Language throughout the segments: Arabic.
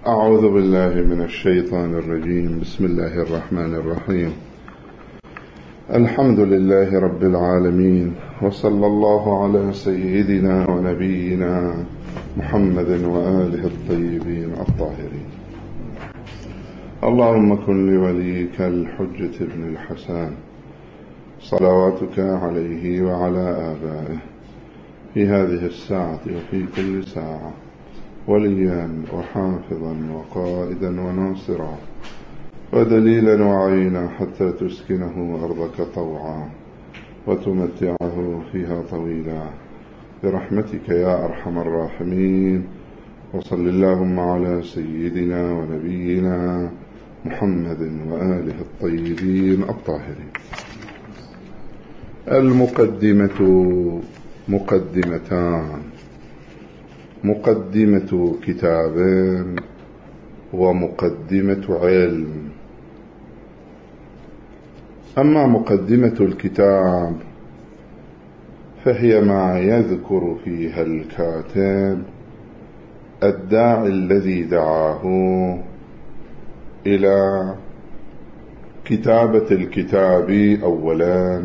أعوذ بالله من الشيطان الرجيم. بسم الله الرحمن الرحيم. الحمد لله رب العالمين، وصلى الله على سيدنا ونبينا محمد وآله الطيبين الطاهرين. اللهم كن لوليك الحجة بن الحسن صلواتك عليه وعلى آبائه في هذه الساعة وفي كل ساعة وليا وحافظا وقائدا وناصرا ودليلا وعينا حتى تسكنه أرضك طوعا وتمتعه فيها طويلا برحمتك يا أرحم الراحمين. وصل اللهم على سيدنا ونبينا محمد وآله الطيبين الطاهرين. المقدمة مقدمتان: مقدمة كتاب ومقدمة علم. أما مقدمة الكتاب فهي ما يذكر فيها الكاتب الداعي الذي دعاه إلى كتابة الكتاب أولا،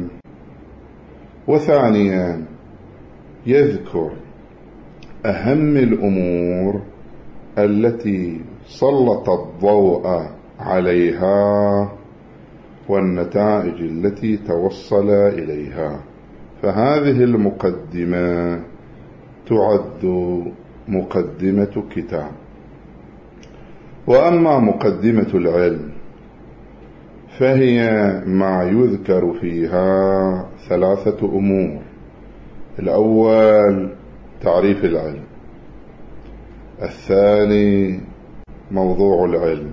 وثانيا يذكر أهم الأمور التي سلط الضوء عليها والنتائج التي توصل إليها، فهذه المقدمة تعد مقدمة كتاب. وأما مقدمة العلم فهي ما يذكر فيها ثلاثة أمور: الأول تعريف العلم، الثاني موضوع العلم،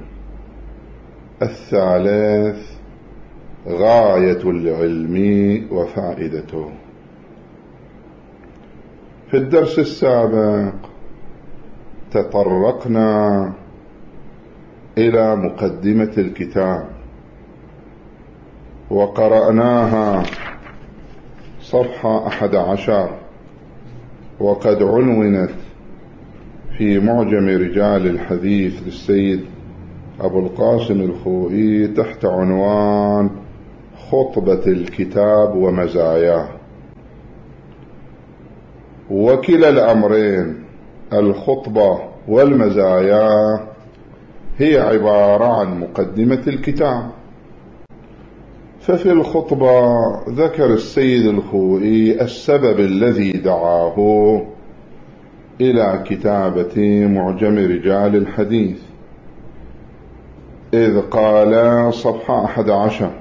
الثالث غاية العلم وفائدته. في الدرس السابق تطرقنا إلى مقدمة الكتاب وقرأناها صفحة 11، وقد عنونت في معجم رجال الحديث للسيد أبو القاسم الخوئي تحت عنوان خطبة الكتاب ومزاياه. وكلا الأمرين، الخطبة والمزايا، هي عبارة عن مقدمة الكتاب. ففي الخطبة ذكر السيد الخوئي السبب الذي دعاه إلى كتابة معجم رجال الحديث، إذ قال صفحة 11: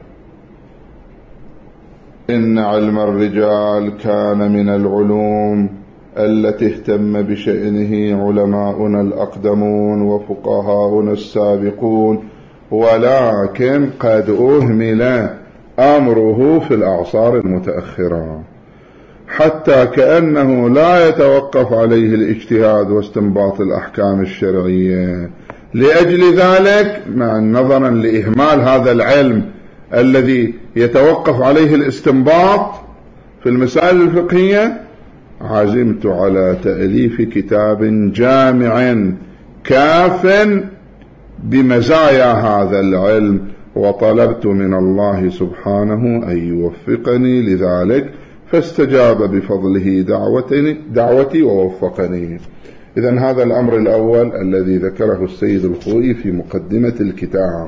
إن علم الرجال كان من العلوم التي اهتم بشأنه علماؤنا الأقدمون وفقهاؤنا السابقون، ولكن قد أهمل أمره في الأعصار المتأخرة، حتى كأنه لا يتوقف عليه الاجتهاد واستنباط الأحكام الشرعية. لأجل ذلك، مع نظرا لإهمال هذا العلم الذي يتوقف عليه الاستنباط في المسائل الفقهية، عزمت على تأليف كتاب جامع كاف بمزايا هذا العلم، وطلبت من الله سبحانه أن يوفقني لذلك، فاستجاب بفضله دعوتي ووفقني. إذن هذا الأمر الأول الذي ذكره السيد الخوئي في مقدمة الكتاب: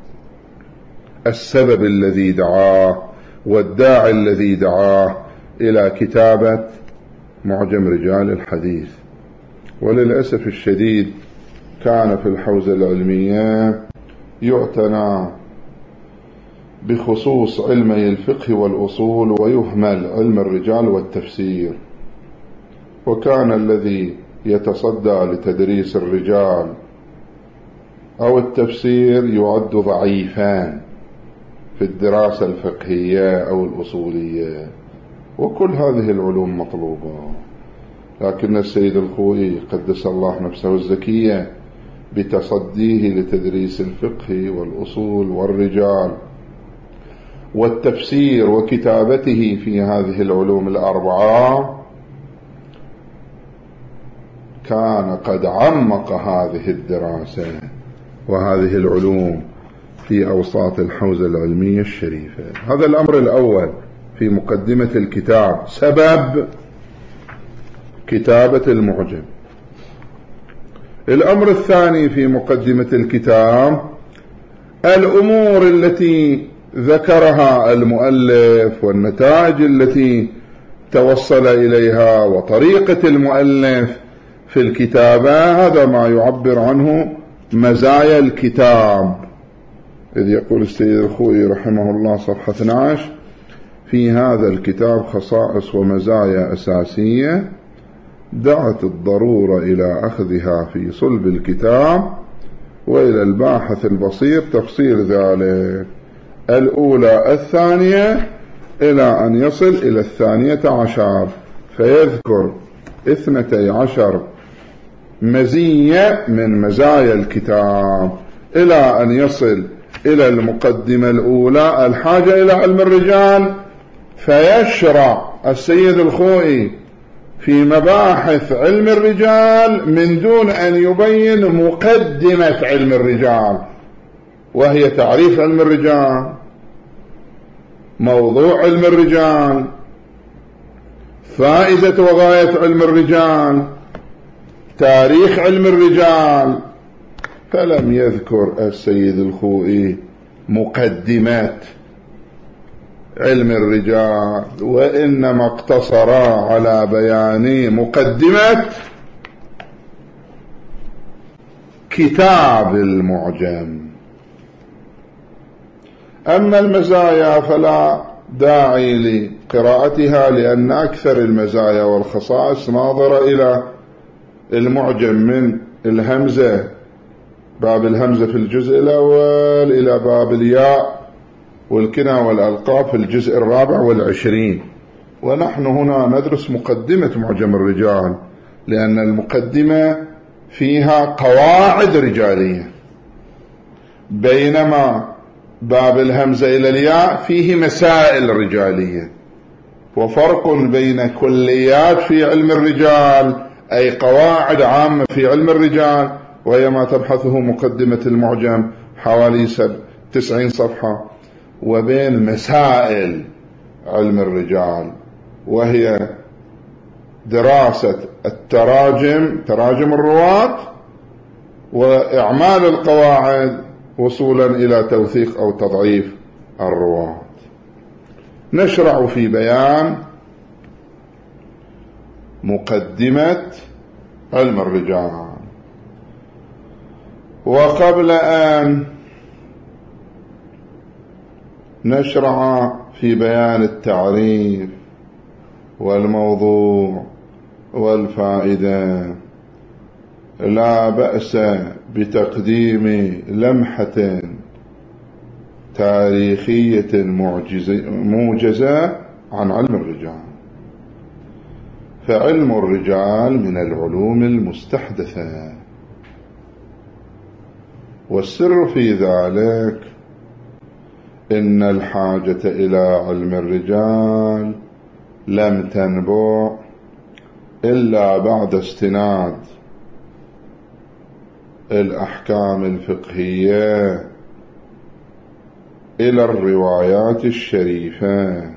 السبب الذي دعاه والداعي الذي دعاه إلى كتابة معجم رجال الحديث. وللأسف الشديد كان في الحوزة العلمية يعتنى بخصوص علمي الفقه والأصول ويهمل علم الرجال والتفسير، وكان الذي يتصدى لتدريس الرجال أو التفسير يعد ضعيفان في الدراسة الفقهية أو الأصولية، وكل هذه العلوم مطلوبة. لكن السيد الخوئي قدس الله نفسه الزكية بتصديه لتدريس الفقه والأصول والرجال والتفسير وكتابته في هذه العلوم الأربعة كان قد عمق هذه الدراسة وهذه العلوم في أوساط الحوزة العلمية الشريفة. هذا الأمر الأول في مقدمة الكتاب، سبب كتابة المعجم. الأمر الثاني في مقدمة الكتاب الأمور التي ذكرها المؤلف والنتائج التي توصل إليها وطريقة المؤلف في الكتابة. هذا ما يعبر عنه مزايا الكتاب، إذ يقول السيد الخوئي رحمه الله صفحة 12: في هذا الكتاب خصائص ومزايا أساسية دعت الضرورة إلى أخذها في صلب الكتاب وإلى الباحث البصير تفصيل ذلك. الأولى الثانية إلى أن يصل إلى 12، فيذكر 12 مزية من مزايا الكتاب إلى أن يصل إلى المقدمة الأولى الحاجة إلى علم الرجال، فيشرع السيد الخوئي في مباحث علم الرجال من دون أن يبين مقدمة علم الرجال، وهي تعريف علم الرجال، موضوع علم الرجال، فائدة وغاية علم الرجال، تاريخ علم الرجال. فلم يذكر السيد الخوئي مقدمات علم الرجال، وإنما اقتصر على بيان مقدمة كتاب المعجم. أما المزايا فلا داعي لقراءتها، لأن أكثر المزايا والخصائص ناظرة إلى المعجم من الهمزة، باب الهمزة في الجزء الأول، إلى باب الياء والكنى والألقاب في الجزء 24. ونحن هنا ندرس مقدمة معجم الرجال، لأن المقدمة فيها قواعد رجالية، بينما باب الهمزة إلى الياء فيه مسائل رجالية. وفرق بين كليات في علم الرجال، أي قواعد عامة في علم الرجال، وهي ما تبحثه مقدمة المعجم حوالي 90 صفحة، وبين مسائل علم الرجال، وهي دراسة تراجم الرواة وإعمال القواعد وصولا إلى توثيق أو تضعيف الرواة. نشرع في بيان مقدمة علم الرجال. وقبل أن نشرع في بيان التعريف والموضوع والفائدة، لا بأس بتقديم لمحة تاريخية موجزة عن علم الرجال. فعلم الرجال من العلوم المستحدثة، والسر في ذلك إن الحاجة إلى علم الرجال لم تنبع إلا بعد استناد الأحكام الفقهية إلى الروايات الشريفة.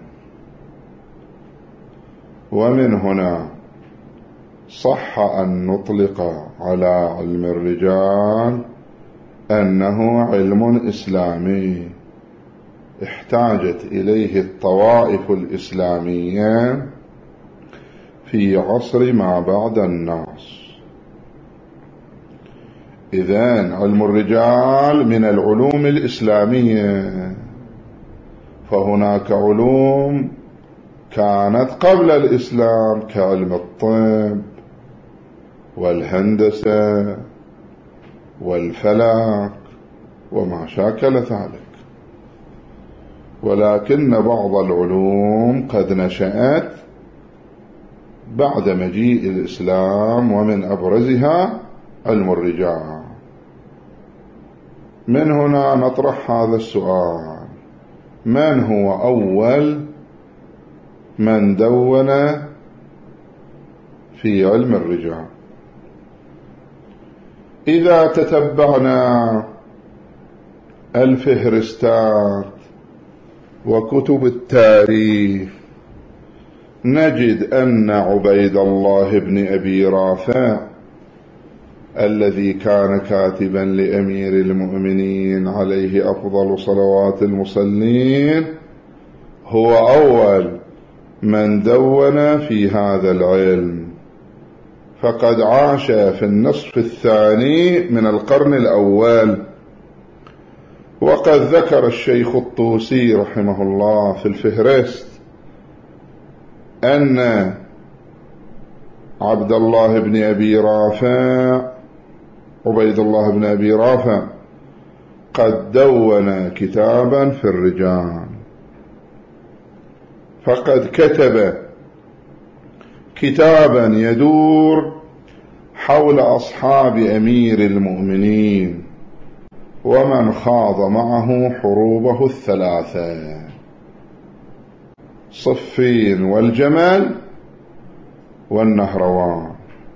ومن هنا صح أن نطلق على علم الرجال أنه علم إسلامي احتاجت إليه الطوائف الإسلامية في عصر ما بعد الناس. إذن علم الرجال من العلوم الإسلامية، فهناك علوم كانت قبل الإسلام كعلم الطب والهندسة والفلك وما شاكل ذلك، ولكن بعض العلوم قد نشأت بعد مجيء الإسلام، ومن أبرزها علم الرجال. من هنا نطرح هذا السؤال: من هو أول من دون في علم الرجال؟ إذا تتبعنا الفهرستات وكتب التاريخ نجد أن عبيد الله بن أبي رافع الذي كان كاتبا لأمير المؤمنين عليه أفضل صلوات المصلين هو أول من دون في هذا العلم، فقد عاش في النصف الثاني من القرن الأول. وقد ذكر الشيخ الطوسي رحمه الله في الفهرست أن عبيد الله بن أبي رافع قد دون كتابا في الرجال، فقد كتب كتابا يدور حول أصحاب أمير المؤمنين ومن خاض معه حروبه الثلاثة، صفين والجمل والنهروان.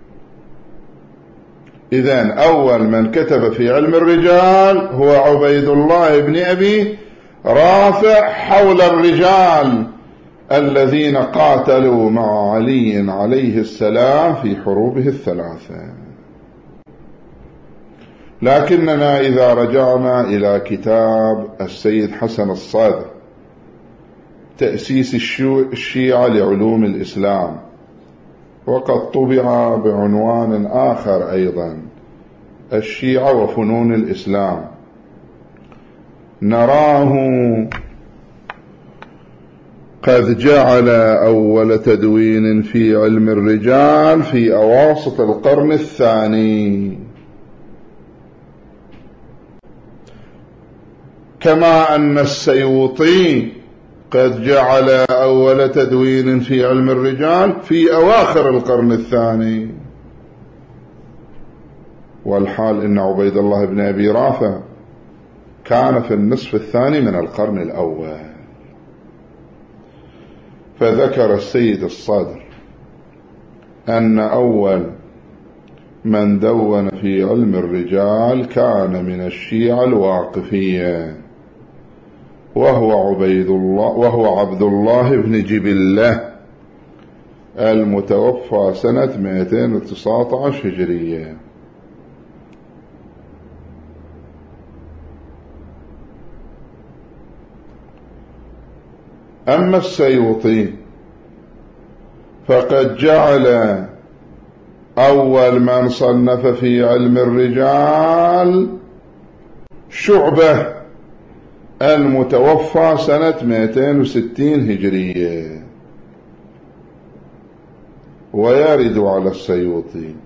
إذن أول من كتب في علم الرجال هو عبيد الله بن أبي رافع حول الرجال الذين قاتلوا مع علي عليه السلام في حروبه الثلاثة. لكننا إذا رجعنا إلى كتاب السيد حسن الصدر تأسيس الشيعة لعلوم الإسلام، وقد طبع بعنوان آخر أيضا الشيعة وفنون الإسلام، نراه قد جعل أول تدوين في علم الرجال في أواسط القرن الثاني، كما أن السيوطي قد جعل أول تدوين في علم الرجال في أواخر القرن الثاني. والحال إن عبيد الله بن أبي رافع كان في النصف الثاني من القرن الأول. فذكر السيد الصدر أن أول من دون في علم الرجال كان من الشيعة الواقفية، وهو عبد الله بن جبلة المتوفى سنة 219 هجرية. أما السيوطي فقد جعل أول من صنف في علم الرجال شعبة المتوفى سنة 260 هجرية. ويرد على السيوطي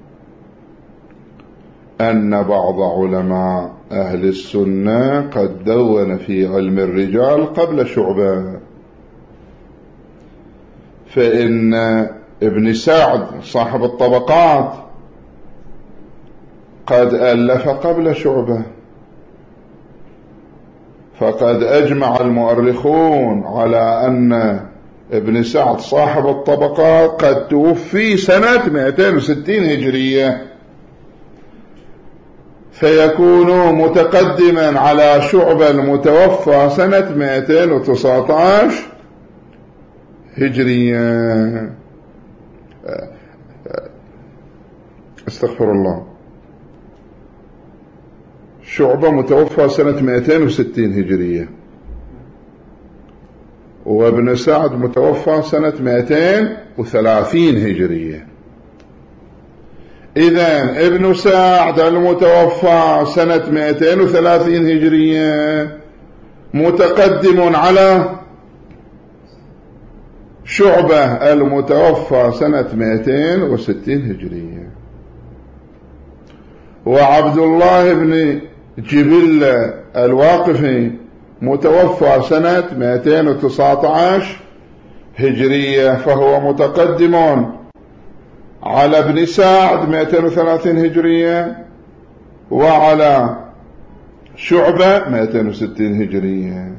أن بعض علماء أهل السنة قد دون في علم الرجال قبل شعبة، فإن ابن سعد صاحب الطبقات قد ألف قبل شعبة، فقد أجمع المؤرخون على أن ابن سعد صاحب الطبقات قد توفي سنة 260 هجرية، فيكون متقدما على شعبة المتوفى سنة 219 هجرية. استغفر الله، شعبة متوفى سنة 260 هجرية، وابن سعد متوفى سنة 230 هجرية. إذن ابن سعد المتوفى سنة 230 هجرية متقدم على شعبة المتوفى سنة 260 هجرية. وعبد الله بن جبلة الواقفي متوفى سنة 219 هجرية، فهو متقدم على ابن سعد 230 هجرية وعلى شعبة 260 هجرية.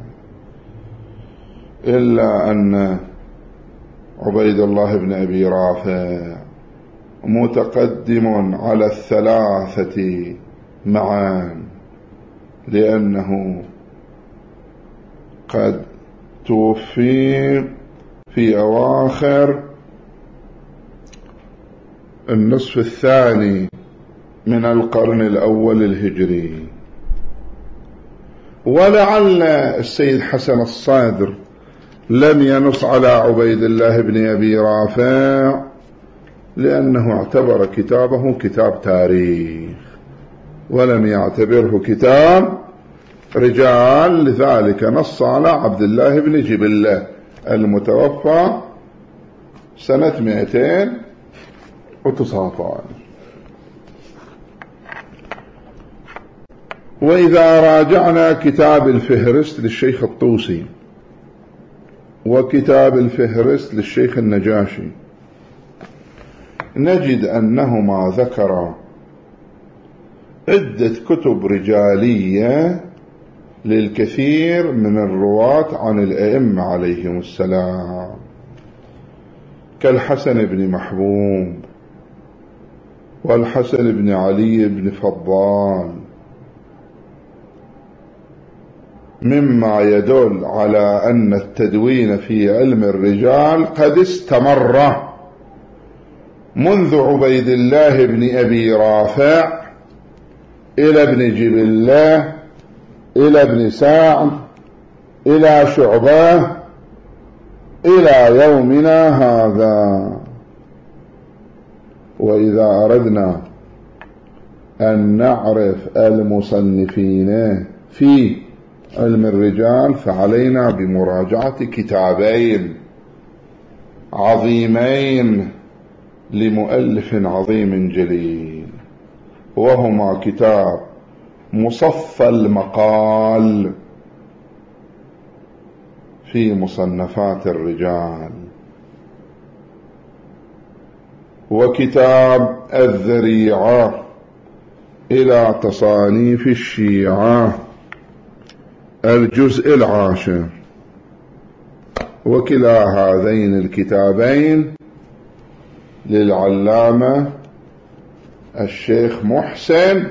إلا أن عبيد الله بن أبي رافع متقدم على الثلاثة معا، لأنه قد توفي في أواخر النصف الثاني من القرن الأول الهجري. ولعل السيد حسن الصادر لم ينص على عبيد الله بن أبي رافع لأنه اعتبر كتابه كتاب تاريخ ولم يعتبره كتاب رجال، لذلك نص على عبد الله بن جبلة المتوفى سنة 219. وإذا راجعنا كتاب الفهرست للشيخ الطوسي وكتاب الفهرست للشيخ النجاشي نجد أنهما ذكرا عدة كتب رجالية للكثير من الرواة عن الأئمة عليهم السلام، كالحسن بن محبوب والحسن بن علي بن فضال، مما يدل على أن التدوين في علم الرجال قد استمر منذ عبيد الله بن أبي رافع إلى ابن جبلة إلى ابن سعد إلى شعبة إلى يومنا هذا. وإذا أردنا أن نعرف المصنفين في علم الرجال فعلينا بمراجعة كتابين عظيمين لمؤلف عظيم جليل، وهما كتاب مصفى المقال في مصنفات الرجال، وكتاب الذريعة إلى تصانيف الشيعة الجزء 10. وكلا هذين الكتابين للعلامة الشيخ محسن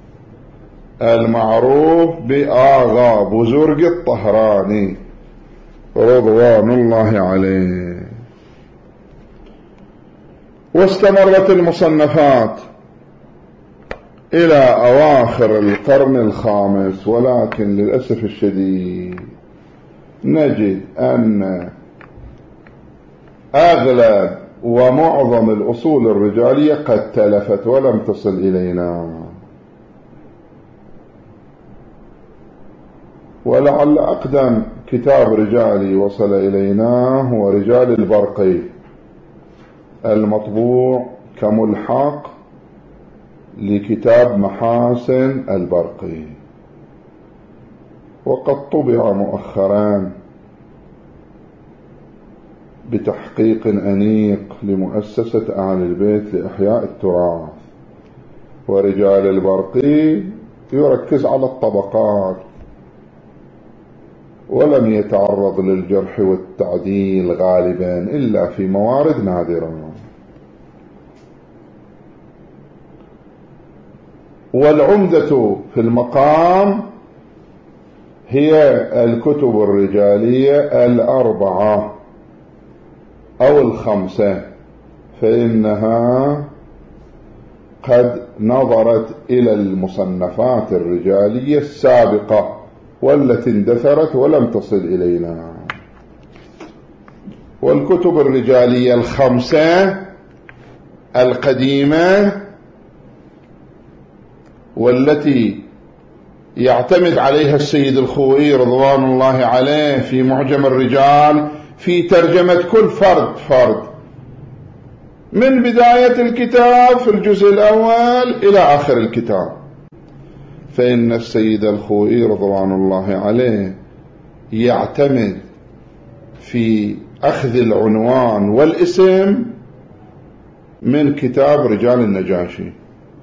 المعروف بآغا بزرق الطهراني رضوان الله عليه. واستمرت المصنفات إلى أواخر القرن الخامس، ولكن للأسف الشديد نجد أن أغلب ومعظم الأصول الرجالية قد تلفت ولم تصل إلينا. ولعل أقدم كتاب رجالي وصل إلينا هو رجال البرقي المطبوع كملحق لكتاب محاسن البرقي، وقد طبع مؤخرا بتحقيق أنيق لمؤسسة أهل البيت لإحياء التراث. ورجال البرقي يركز على الطبقات ولم يتعرض للجرح والتعديل غالبا إلا في موارد نادرة. والعمدة في المقام هي الكتب الرجالية 4 أو 5، فإنها قد نظرت إلى المصنفات الرجالية السابقة والتي اندثرت ولم تصل إلينا. والكتب الرجالية 5 القديمة والتي يعتمد عليها السيد الخوئي رضوان الله عليه في معجم الرجال في ترجمة كل فرد من بداية الكتاب في الجزء الأول إلى آخر الكتاب، فإن السيد الخوئي رضوان الله عليه يعتمد في أخذ العنوان والاسم من كتاب رجال النجاشي،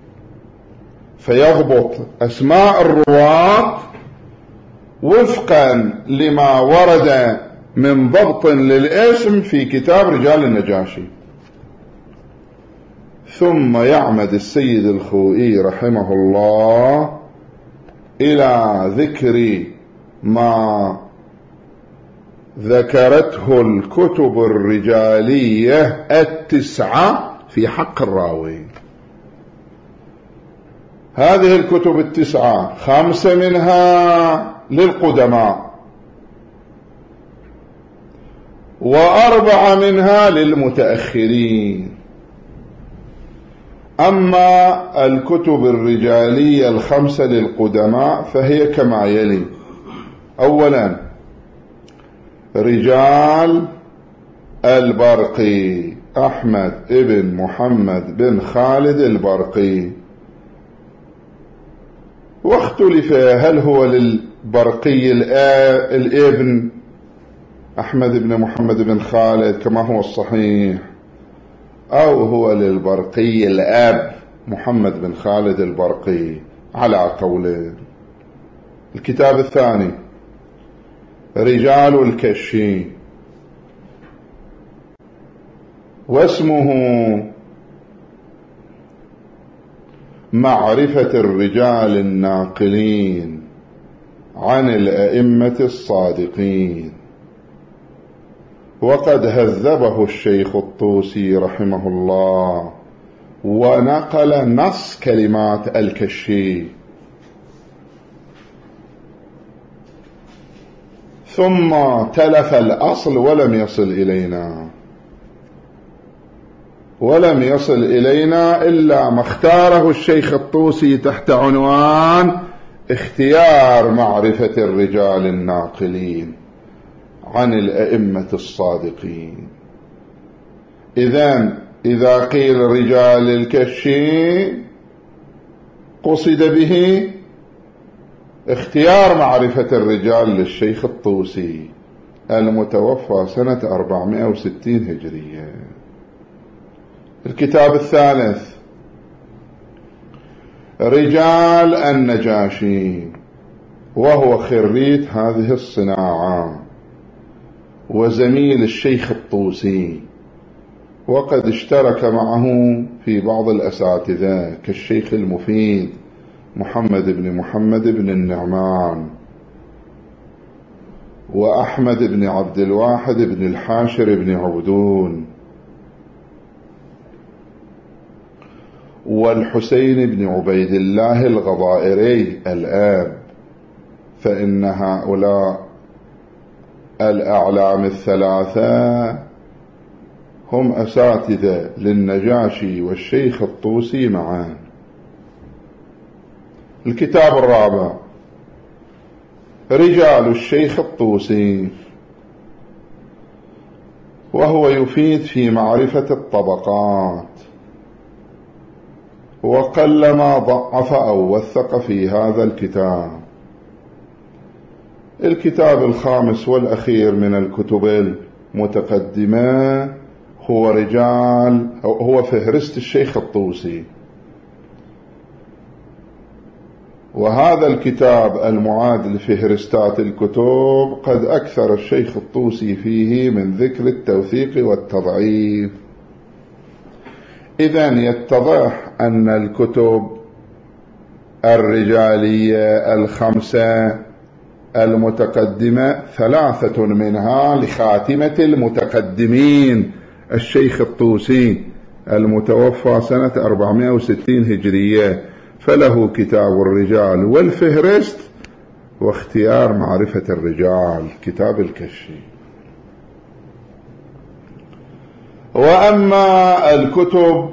فيضبط أسماء الرواة وفقا لما ورد من ضبط للاسم في كتاب رجال النجاشي. ثم يعمد السيد الخوئي رحمه الله إلى ذكر ما ذكرته الكتب الرجالية 9 في حق الراوي. هذه الكتب 9 5 منها للقدماء و4 منها للمتأخرين. أما الكتب الرجالية 5 للقدماء فهي كما يلي: أولا رجال البرقي أحمد ابن محمد بن خالد البرقي، واختلف هل هو للبرقي الابن أحمد بن محمد بن خالد كما هو الصحيح، أو هو للبرقي الأب محمد بن خالد البرقي، على قولين. الكتاب الثاني رجال الكشي، واسمه معرفة الرجال الناقلين عن الأئمة الصادقين، وقد هذبه الشيخ الطوسي رحمه الله ونقل نص كلمات الكشي. ثم تلف الأصل ولم يصل إلينا إلا ما اختاره الشيخ الطوسي تحت عنوان اختيار معرفة الرجال الناقلين عن الأئمة الصادقين. إذا قيل رجال الكشي قصد به اختيار معرفة الرجال للشيخ الطوسي المتوفى سنة 460 هجرية. الكتاب الثالث رجال النجاشي، وهو خريج هذه الصناعة وزميل الشيخ الطوسي، وقد اشترك معه في بعض الأساتذة كالشيخ المفيد محمد بن النعمان، وأحمد بن عبد الواحد بن الحاشر بن عبدون، والحسين بن عبيد الله الغضائري الآب. فإن هؤلاء الأعلام الثلاثة هم أساتذة للنجاشي والشيخ الطوسي معا. الكتاب الرابع رجال الشيخ الطوسي، وهو يفيد في معرفة الطبقات، وقلما ضعف أو وثق في هذا الكتاب. الكتاب الخامس والأخير من الكتب المتقدمة هو فهرست الشيخ الطوسي، وهذا الكتاب المعاد لفهرستات الكتب قد أكثر الشيخ الطوسي فيه من ذكر التوثيق والتضعيف. إذن يتضح أن الكتب الرجالية 5 المتقدمة 3 منها لخاتمة المتقدمين الشيخ الطوسي المتوفى سنة 460 هجرية، فله كتاب الرجال والفهرست واختيار معرفة الرجال كتاب الكشي. وأما الكتب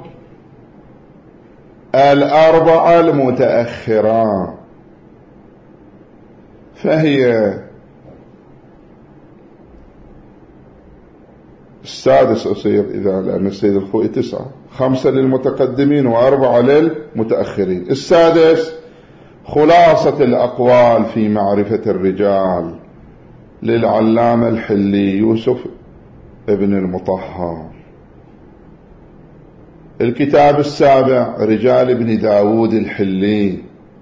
4 المتأخرة فهي السادس أصير لأن السيد الخوئي 9، 5 للمتقدمين و4 للمتأخرين. السادس خلاصة الأقوال في معرفة الرجال للعلامة الحلي يوسف ابن المطهر. الكتاب السابع رجال ابن داود الحلي،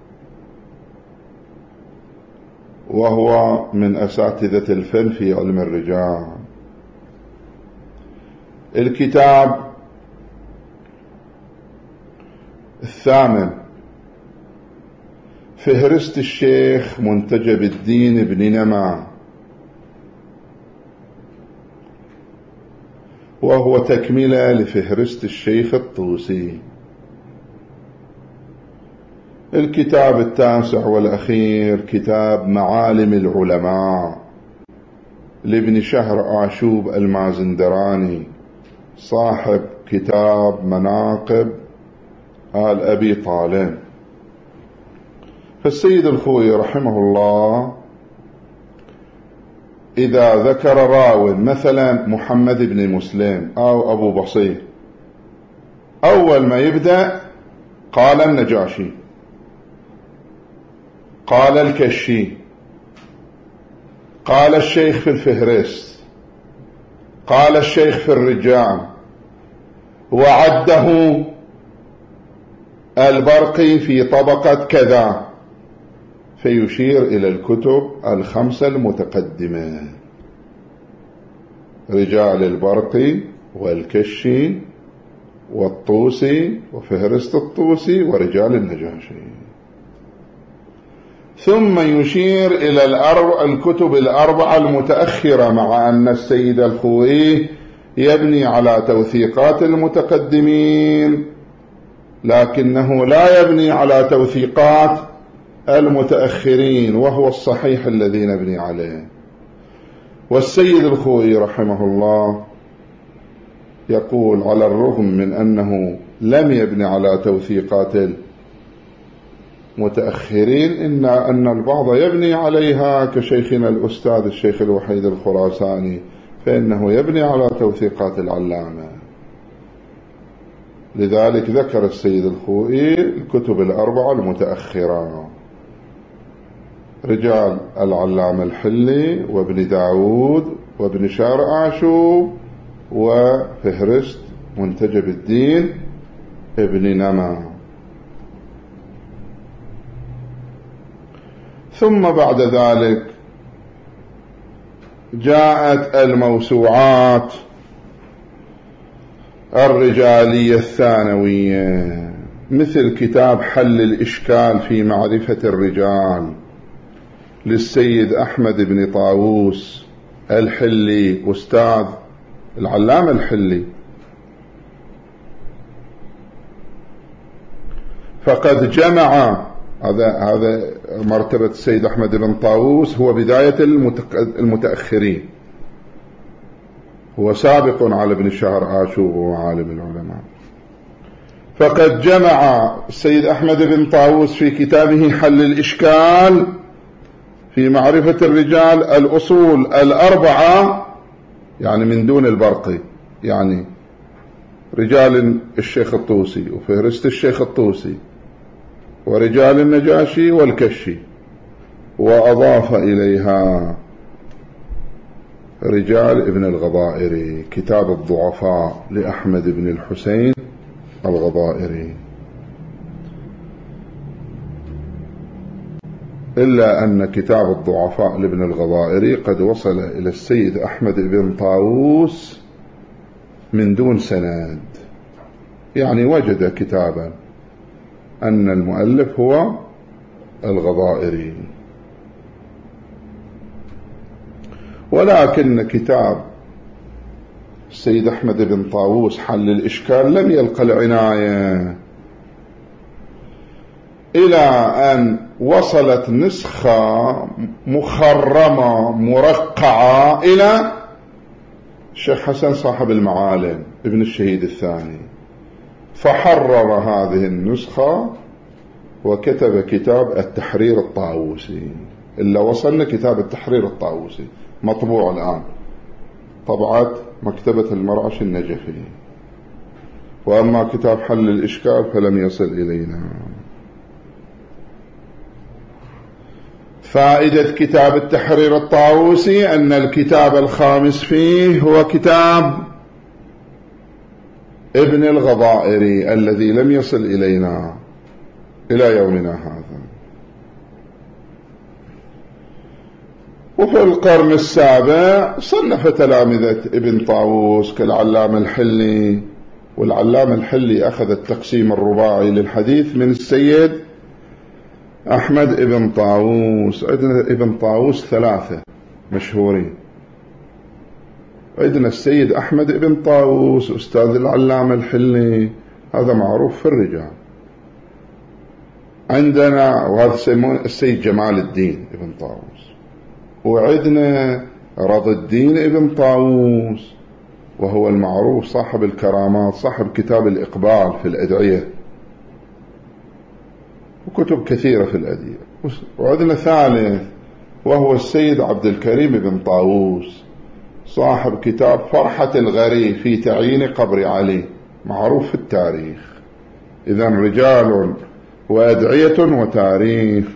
وهو من أساتذة الفن في علم الرجال. الكتاب الثامن فهرست الشيخ منتجب الدين بن نما، وهو تكملة لفهرست الشيخ الطوسي. الكتاب التاسع والأخير كتاب معالم العلماء لابن شهر آشوب المازندراني، صاحب كتاب مناقب آل أبي طالب. فالسيد الخوئي رحمه الله إذا ذكر راو مثلا محمد بن مسلم أو أبو بصير، أول ما يبدأ قال النجاشي، قال الكشي، قال الشيخ في الفهرست، قال الشيخ في الرجال، وعده البرقي في طبقة كذا، فيشير إلى الكتب الخمسة المتقدمة: رجال البرقي والكشي والطوسي وفهرست الطوسي ورجال النجاشي. ثم يشير إلى الكتب الأربعة المتأخرة، مع أن السيد الخوئي يبني على توثيقات المتقدمين، لكنه لا يبني على توثيقات المتأخرين، وهو الصحيح الذي نبني عليه. والسيد الخوئي رحمه الله يقول على الرغم من أنه لم يبني على توثيقات المتأخرين أن البعض يبني عليها، كشيخنا الأستاذ الشيخ الوحيد الخراساني، فإنه يبني على توثيقات العلامة. لذلك ذكر السيد الخوئي الكتب الأربعة المتأخرة: رجال العلامة الحلي وابن داود وابن شهر آشوب وفهرست منتجب الدين ابن نما. ثم بعد ذلك جاءت الموسوعات الرجالية الثانوية، مثل كتاب حل الإشكال في معرفة الرجال للسيد أحمد بن طاووس الحلي، أستاذ العلامة الحلي. فقد جمع هذا مرتبة السيد أحمد بن طاووس، هو بداية المتأخرين، هو سابق على ابن شهر آشوب وعالم العلماء. فقد جمع السيد أحمد بن طاووس في كتابه حل الإشكال في معرفة الرجال الأصول الأربعة، يعني من دون البرقي، يعني رجال الشيخ الطوسي وفهرست الشيخ الطوسي ورجال النجاشي والكشي، وأضاف إليها رجال ابن الغضائري، كتاب الضعفاء لأحمد بن الحسين الغضائري. إلا أن كتاب الضعفاء لابن الغضائري قد وصل إلى السيد أحمد بن طاووس من دون سند، يعني وجد كتابا أن المؤلف هو الغضائري، ولكن كتاب السيد أحمد بن طاووس حل الإشكال لم يلقى العناية، إلى أن وصلت نسخة مخرمة مرقعة إلى الشيخ حسن صاحب المعالم ابن الشهيد الثاني، فحرر هذه النسخة وكتب كتاب التحرير الطاووسي. إلا وصلنا كتاب التحرير الطاووسي مطبوع الآن، طبعت مكتبة المرعش النجفي، وأما كتاب حل الإشكال فلم يصل إلينا. فائدة كتاب التحرير الطاووسي أن الكتاب الخامس فيه هو كتاب ابن الغضائري الذي لم يصل إلينا إلى يومنا هذا. وفي القرن السابع صنف تلامذة ابن طاووس كالعلامة الحلي والعلامة الحلي أخذ التقسيم الرباعي للحديث من السيد أحمد ابن طاووس. عندنا ابن طاووس 3 مشهورين. عندنا السيد أحمد ابن طاووس أستاذ العلامة الحلي، هذا معروف في الرجال. عندنا وهذا السيد جمال الدين ابن طاووس. وعندنا رضي الدين ابن طاووس، وهو المعروف صاحب الكرامات، صاحب كتاب الإقبال في الأدعية وكتب كثيرة في الأدعية. وعندنا ثالث وهو السيد عبد الكريم بن طاووس، صاحب كتاب فرحة الغريب في تعيين قبر علي، معروف في التاريخ. إذن رجال وأدعية وتاريخ.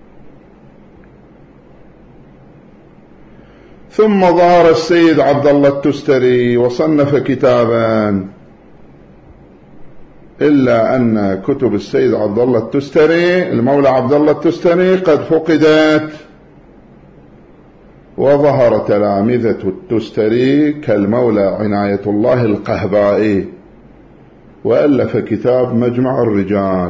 ثم ظهر السيد عبد الله التستري وصنف كتابا، إلا أن كتب السيد عبد الله التستري المولى عبد الله التستري قد فقدت، وظهر تلامذة التستري كالمولى عناية الله القهبائي، وألف كتاب مجمع الرجال.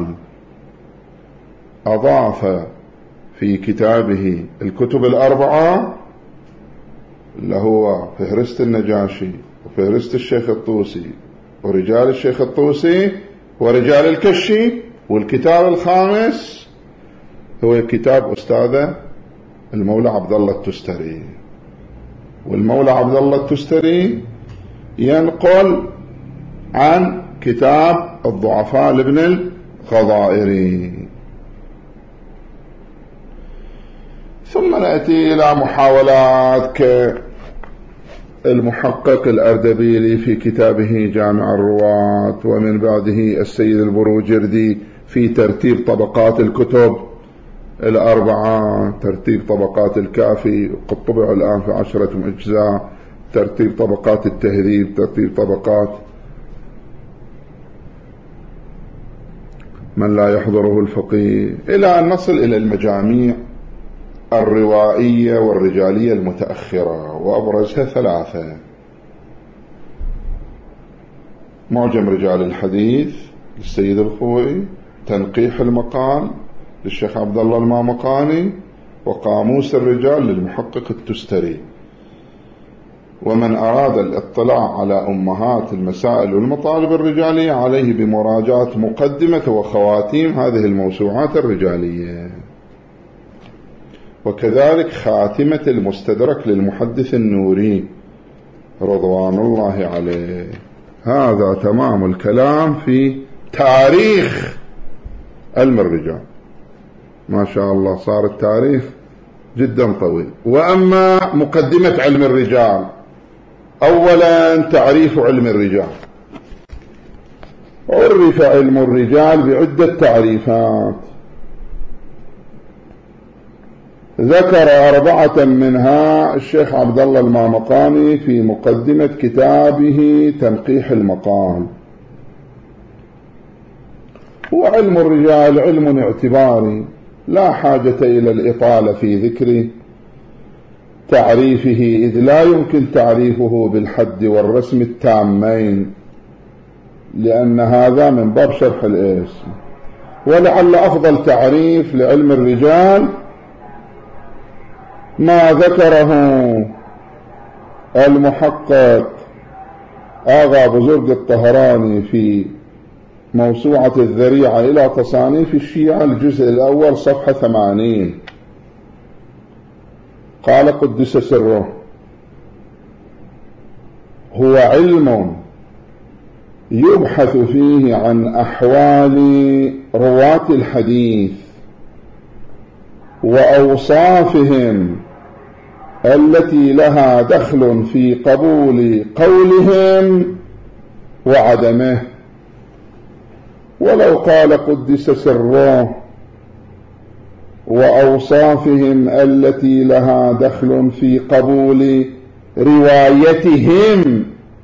أضاف في كتابه الكتب 4 اللي هو فهرست النجاشي وفهرست الشيخ الطوسي ورجال الشيخ الطوسي ورجال الكشي، والكتاب 5 هو كتاب أستاذه المولى عبد الله التستري. والمولى عبد الله التستري ينقل عن كتاب الضعفاء لابن الغضائري. ثم نأتي إلى محاولات كالمحقق الأردبيلي في كتابه جامع الرواة، ومن بعده السيد البروجردي في ترتيب طبقات الكتب 4، ترتيب طبقات الكافي قد طبع الآن في 10 أجزاء، ترتيب طبقات التهذيب، ترتيب طبقات من لا يحضره الفقيه، إلى أن نصل إلى المجاميع الروائية والرجالية المتأخرة، وأبرزها 3: معجم رجال الحديث للسيد الخوئي، تنقيح المقال للشيخ عبد الله المامقاني، وقاموس الرجال للمحقق التستري. ومن أراد الاطلاع على أمهات المسائل والمطالب الرجالية عليه بمراجعة مقدمة وخواتيم هذه الموسوعات الرجالية، وكذلك خاتمة المستدرك للمحدث النوري رضوان الله عليه. هذا تمام الكلام في تاريخ علم الرجال. ما شاء الله صار التاريخ جدا طويل. وأما مقدمة علم الرجال، أولا تعريف علم الرجال. عرف علم الرجال بعدة تعريفات، ذكر 4 منها الشيخ عبد الله المامقاني في مقدمة كتابه تنقيح المقال. هو علم الرجال علم اعتباري لا حاجة إلى الإطالة في ذكر تعريفه، إذ لا يمكن تعريفه بالحد والرسم التامين، لأن هذا من باب شرح الاسم. ولعل أفضل تعريف لعلم الرجال ما ذكره المحقق آغا بزرق الطهراني في موسوعة الذريعة إلى تصانيف الشيعة الجزء الأول صفحة 80. قال قدس سره: هو علم يبحث فيه عن أحوال رواة الحديث وأوصافهم التي لها دخل في قبول قولهم وعدمه. ولو قال قدس سره: وأوصافهم التي لها دخل في قبول روايتهم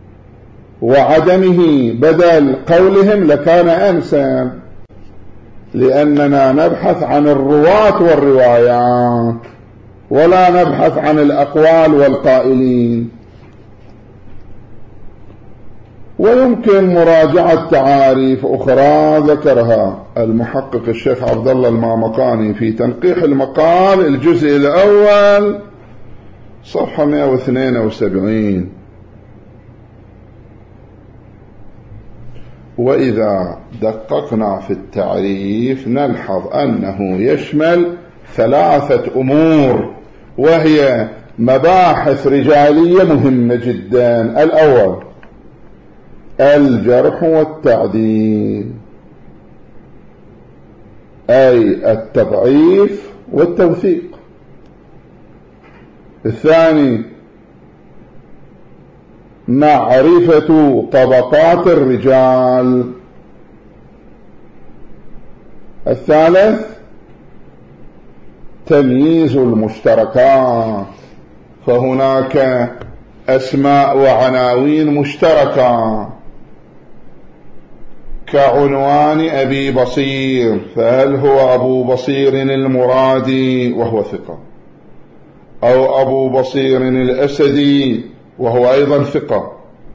وعدمه بدل قولهم لكان أنسب، لأننا نبحث عن الرواة والروايات ولا نبحث عن الأقوال والقائلين. ويمكن مراجعة تعاريف أخرى ذكرها المحقق الشيخ عبد الله المامقاني في تنقيح المقال الجزء الأول صفحة 172. وإذا دققنا في التعريف نلحظ أنه يشمل 3 أمور، وهي مباحث رجالية مهمة جدا. الأول الجرح والتعديل، أي التضعيف والتوثيق. الثاني معرفة طبقات الرجال. الثالث تمييز المشتركات، فهناك أسماء وعناوين مشتركة كعنوان أبي بصير، فهل هو أبو بصير المرادي وهو ثقة، أو أبو بصير الأسدي وهو أيضا ثقة،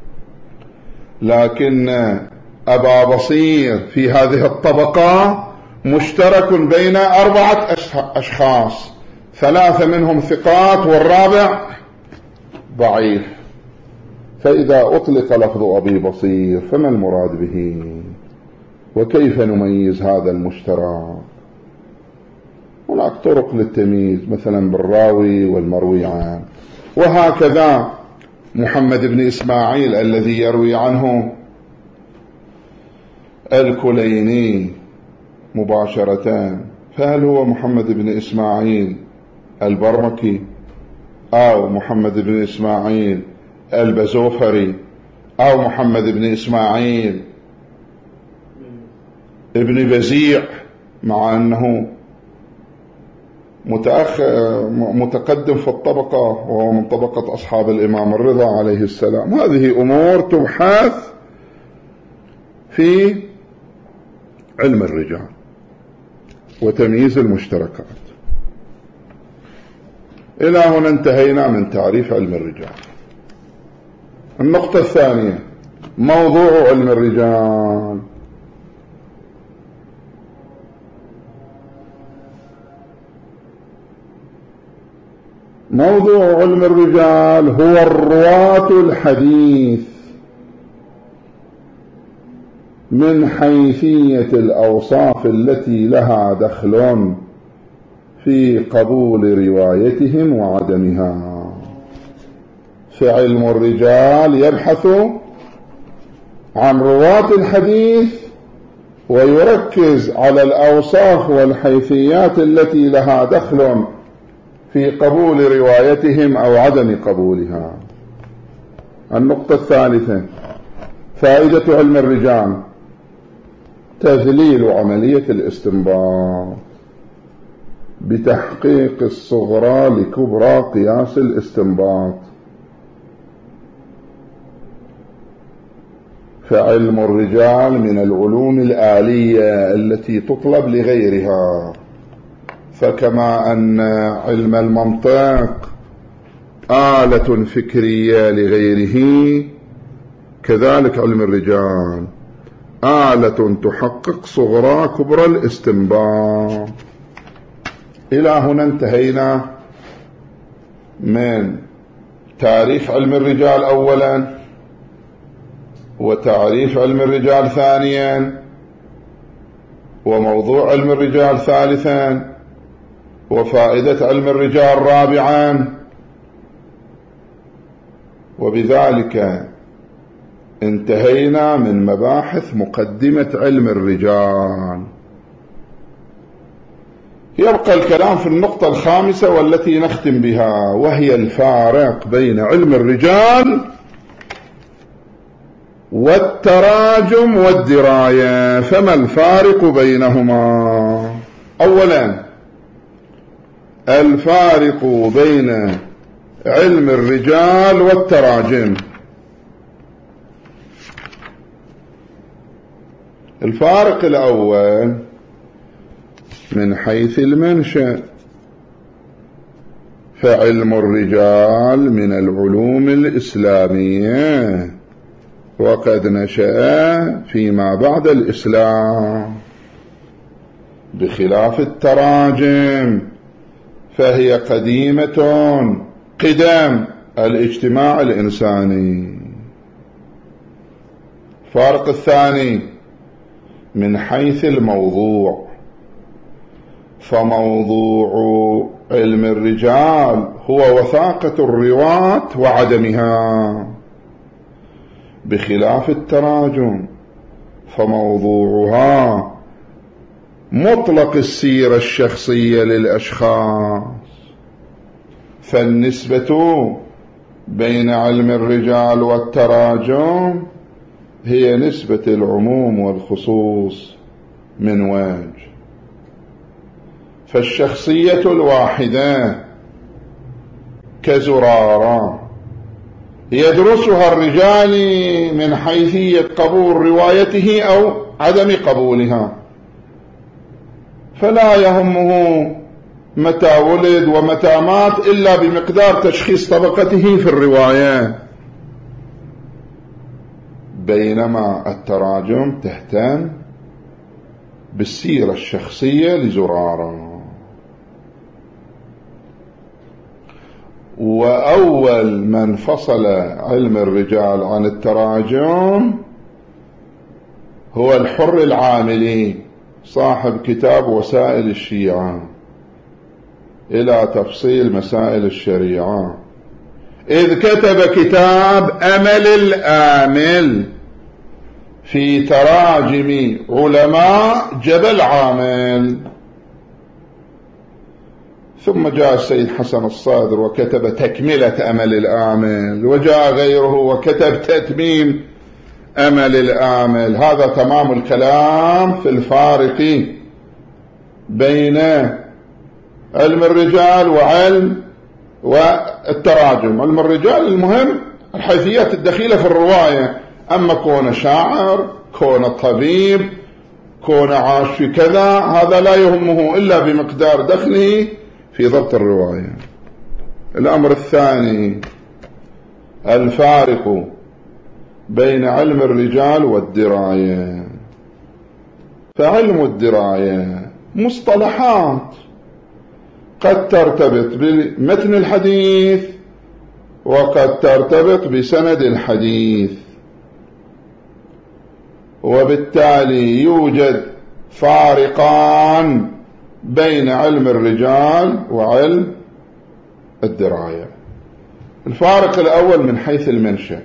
لكن أبا بصير في هذه الطبقة مشترك بين 4 أشخاص، 3 منهم ثقات والرابع ضعيف. فإذا أطلق لفظ أبي بصير فما المراد به، وكيف نميز هذا المشترك؟ هناك طرق للتمييز، مثلا بالراوي والمروي عنه. وهكذا محمد بن إسماعيل الذي يروي عنه الكليني مباشرة، فهل هو محمد بن إسماعيل البرمكي، أو محمد بن إسماعيل البزوفري، أو محمد بن إسماعيل ابن بزيع، مع أنه متقدم في الطبقة وهو من طبقة أصحاب الإمام الرضا عليه السلام. هذه أمور تبحث في علم الرجال وتمييز المشتركات. إلى هنا انتهينا من تعريف علم الرجال. النقطة الثانية موضوع علم الرجال. موضوع علم الرجال هو الرواة الحديث من حيثية الأوصاف التي لها دخل في قبول روايتهم وعدمها. فعلم الرجال يبحث عن رواة الحديث ويركز على الأوصاف والحيثيات التي لها دخل في قبول روايتهم أو عدم قبولها. النقطة الثالثة فائدة علم الرجال تذليل عملية الاستنباط بتحقيق الصغرى لكبرى قياس الاستنباط. فعلم الرجال من العلوم الآلية التي تطلب لغيرها، فكما أن علم المنطق آلة فكرية لغيره، كذلك علم الرجال آلة تحقق صغرى كبرى الاستنباط. إلى هنا انتهينا من تعريف علم الرجال أولا، وتعريف علم الرجال ثانيا، وموضوع علم الرجال ثالثا، وفائدة علم الرجال رابعا. وبذلك انتهينا من مباحث مقدمة علم الرجال. يبقى الكلام في النقطة الخامسة والتي نختم بها، وهي الفارق بين علم الرجال والتراجم والدراية. فما الفارق بينهما؟ أولا الفارق بين علم الرجال والتراجم. الفارق الأول من حيث المنشأ، فعلم الرجال من العلوم الإسلامية وقد نشأ فيما بعد الإسلام، بخلاف التراجم فهي قديمة قدم الاجتماع الإنساني. الفارق الثاني من حيث الموضوع، فموضوع علم الرجال هو وثاقة الرواة وعدمها، بخلاف التراجم فموضوعها مطلق السيرة الشخصية للأشخاص. فالنسبة بين علم الرجال والتراجم هي نسبة العموم والخصوص من وجه. فالشخصية الواحدة كزرارة يدرسها الرجال من حيثية قبول روايته أو عدم قبولها، فلا يهمه متى ولد ومتى مات إلا بمقدار تشخيص طبقته في الرواية، بينما التراجم تهتم بالسيرة الشخصية لزرارة. وأول من فصل علم الرجال عن التراجم هو الحر العاملي صاحب كتاب وسائل الشيعة إلى تفصيل مسائل الشريعة، إذ كتب كتاب أمل الآمل في تراجم علماء جبل عامل. ثم جاء السيد حسن الصادر وكتب تكملة أمل الآمل، وجاء غيره وكتب تتميم أمل الآمل. هذا تمام الكلام في الفارق بين علم الرجال وعلم والتراجم. علم الرجال المهم الحيثيات الدخيلة في الرواية، أما كون شاعر، كون طبيب، كون عاش في كذا، هذا لا يهمه إلا بمقدار دخله في ضبط الرواية. الأمر الثاني الفارق بين علم الرجال والدراية. فعلم الدراية مصطلحات قد ترتبط بمتن الحديث وقد ترتبط بسند الحديث، وبالتالي يوجد فارقان بين علم الرجال وعلم الدراية. الفارق الأول من حيث المنشأ،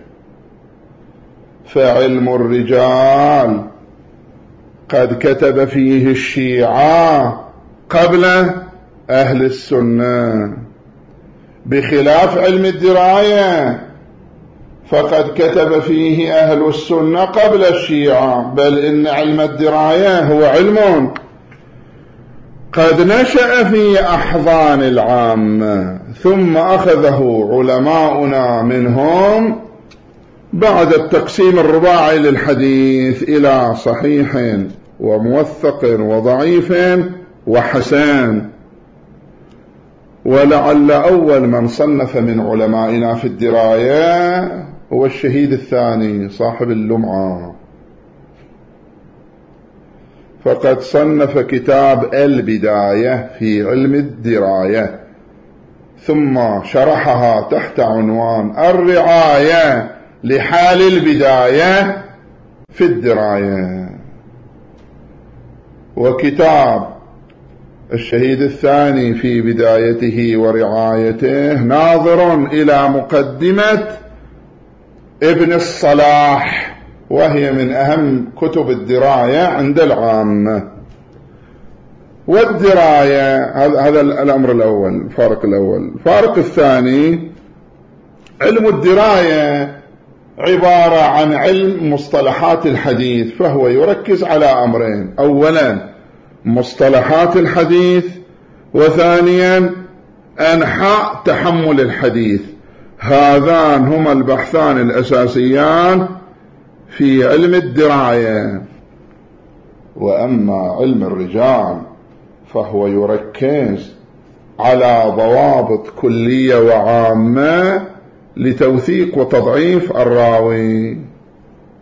فعلم الرجال قد كتب فيه الشيعة قبل أهل السنة، بخلاف علم الدراية فقد كتب فيه أهل السنة قبل الشيعة. بل إن علم الدراية هو علم قد نشأ في أحضان العامة، ثم أخذه علماؤنا منهم بعد التقسيم الرباعي للحديث إلى صحيح وموثق وضعيف وحسن. ولعل أول من صنف من علمائنا في الدراية هو الشهيد الثاني صاحب اللمعة، فقد صنف كتاب البداية في علم الدراية، ثم شرحها تحت عنوان الرعاية لحال البداية في الدراية. وكتاب الشهيد الثاني في بدايته ورعايته ناظر إلى مقدمة ابن الصلاح، وهي من أهم كتب الدراية عند العامة. والدراية هذا الأمر الأول، الفارق الأول. الفارق الثاني علم الدراية عبارة عن علم مصطلحات الحديث، فهو يركز على أمرين: أولا مصطلحات الحديث، وثانيا أنحاء تحمل الحديث. هذان هما البحثان الأساسيان في علم الدراية. وأما علم الرجال فهو يركز على ضوابط كلية وعامة لتوثيق وتضعيف الراوي.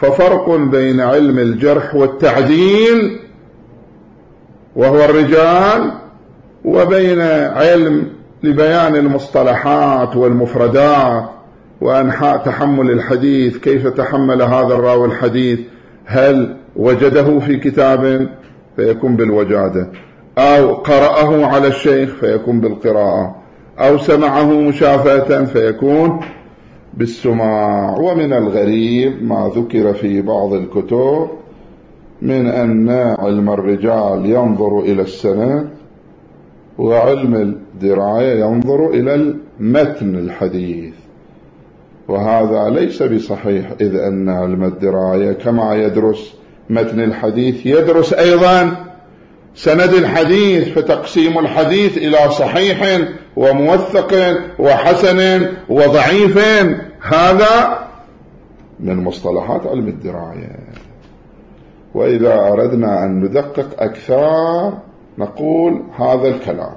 ففرق بين علم الجرح والتعديل وهو الرجال، وبين علم لبيان المصطلحات والمفردات وأنحاء تحمل الحديث، كيف تحمل هذا الراوي الحديث، هل وجده في كتاب فيكون بالوجادة، أو قرأه على الشيخ فيكون بالقراءة، أو سمعه مشافهة فيكون بالسماع. ومن الغريب ما ذكر في بعض الكتب من أن علم الرجال ينظر إلى السند وعلم الدراية ينظر إلى المتن الحديث، وهذا ليس بصحيح، إذ أن علم الدراية كما يدرس متن الحديث يدرس أيضا سند الحديث، فتقسيم الحديث إلى صحيح وموثق وحسن وضعيف هذا من مصطلحات علم الدراية. وإذا أردنا أن ندقق أكثر نقول هذا الكلام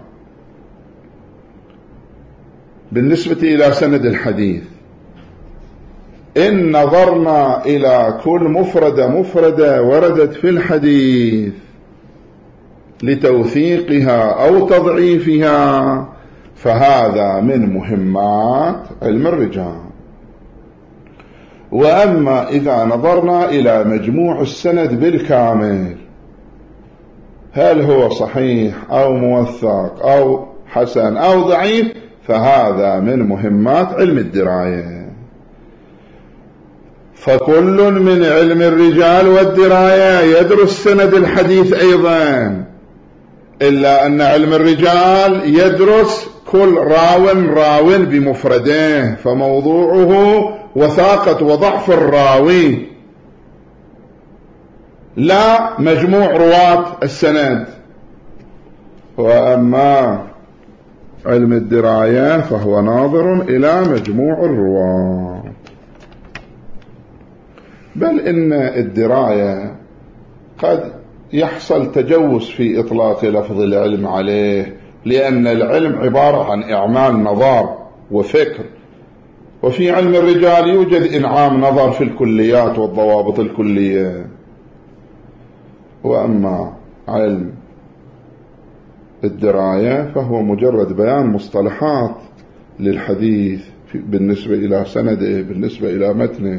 بالنسبة إلى سند الحديث، إن نظرنا إلى كل مفردة وردت في الحديث لتوثيقها أو تضعيفها فهذا من مهمات علم الرجال. وأما إذا نظرنا إلى مجموع السند بالكامل، هل هو صحيح أو موثق أو حسن أو ضعيف، فهذا من مهمات علم الدراية. فكل من علم الرجال والدراية يدرس سند الحديث أيضا، إلا أن علم الرجال يدرس كل راو بمفرده، فموضوعه وثاقة وضعف الراوي لا مجموع رواة السند. وأما علم الدراية فهو ناظر إلى مجموع الرواة. بل إن الدراية قد يحصل تجوز في إطلاق لفظ العلم عليه، لأن العلم عبارة عن إعمال نظر وفكر، وفي علم الرجال يوجد إنعام نظر في الكليات والضوابط الكلية. وأما علم الدراية فهو مجرد بيان مصطلحات للحديث بالنسبة إلى سنده، بالنسبة إلى متنه،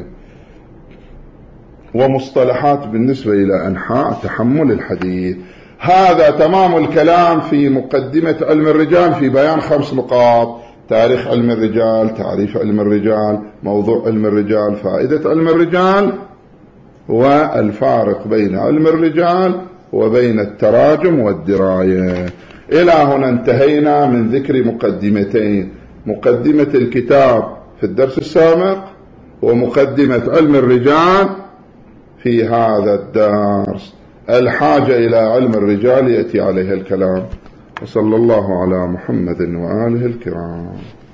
ومصطلحات بالنسبة إلى أنحاء تحمل الحديث. هذا تمام الكلام في مقدمة علم الرجال في بيان 5 نقاط: تاريخ علم الرجال، تعريف علم الرجال، موضوع علم الرجال، فائدة علم الرجال، والفارق بين علم الرجال وبين التراجم والدراية. إلى هنا انتهينا من ذكر مقدمتين: مقدمة الكتاب في الدرس السابق، ومقدمة علم الرجال في هذا الدرس. الحاجة إلى علم الرجال يأتي عليها الكلام. وصلى الله على محمد وآله الكرام.